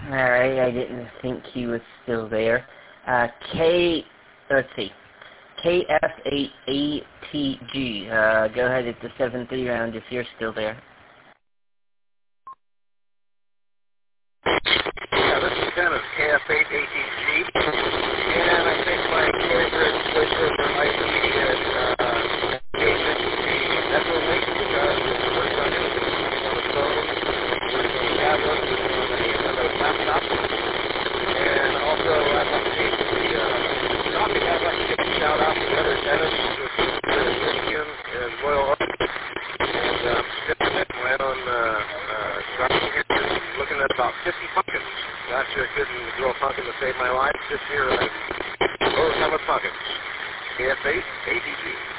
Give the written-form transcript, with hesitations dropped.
Alright, I didn't think he was still there. Let's see. KF8ATG. Go ahead at the 7-3 round if you're still there. Yeah, this is Dennis, KF8ATG. And I think my character is switchover license is engagement to the network link because it works on anything. On the phone, works on the tablet, works on another laptop. And also, I'd like to take the topic, I'd like to give a shout out to the other Dennis, which is Michigan and Royal Oak. And went on driving here, looking at about 50 pumpkins. Last year I couldn't grow a pumpkin to save my life. This year I've overcome a pumpkin. KF8 ATG.